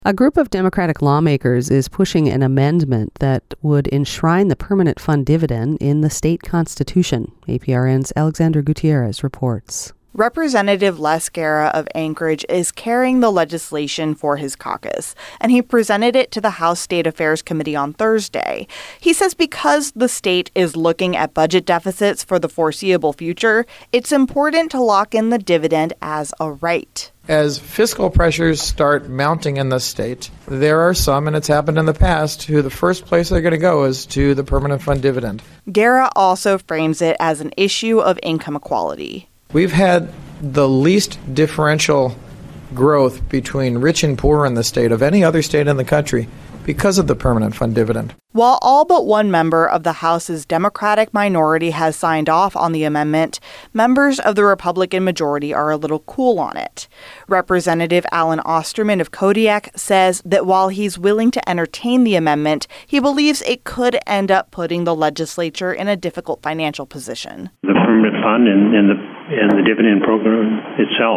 A group of Democratic lawmakers is pushing an amendment that would enshrine the permanent fund dividend in the state constitution. APRN's Alexandra Gutierrez reports. Representative Les Guerra of Anchorage is carrying the legislation for his caucus, and he presented it to the House State Affairs Committee on Thursday. He says because the state is looking at budget deficits for the foreseeable future, it's important to lock in the dividend as a right. As fiscal pressures start mounting in the state, there are some, and it's happened in the past, who the first place they're going to go is to the permanent fund dividend. Guerra also frames it as an issue of income equality. We've had the least differential growth between rich and poor in the state of any other state in the country because of the permanent fund dividend. While all but one member of the House's Democratic minority has signed off on the amendment, members of the Republican majority are a little cool on it. Representative Alan Osterman of Kodiak says that while he's willing to entertain the amendment, he believes it could end up putting the legislature in a difficult financial position. The permanent fund and the dividend program itself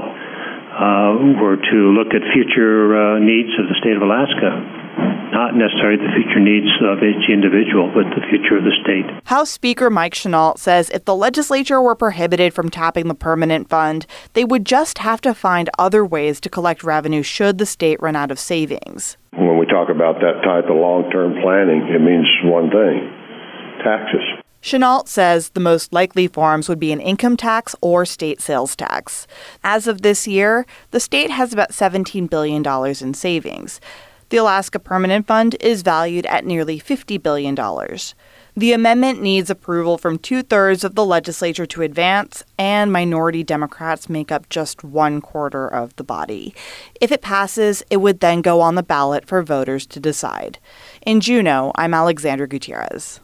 were to look at future needs of the state of Alaska. Not necessarily the future needs of each individual, but the future of the state. House Speaker Mike Chenault says if the legislature were prohibited from tapping the permanent fund, they would just have to find other ways to collect revenue should the state run out of savings. When we talk about that type of long-term planning, it means one thing: taxes. Chenault says the most likely forms would be an income tax or state sales tax. As of this year, the state has about $17 billion in savings. The Alaska Permanent Fund is valued at nearly $50 billion. The amendment needs approval from 2/3 of the legislature to advance, and minority Democrats make up just 1/4 of the body. If it passes, it would then go on the ballot for voters to decide. In Juneau, I'm Alexandra Gutierrez.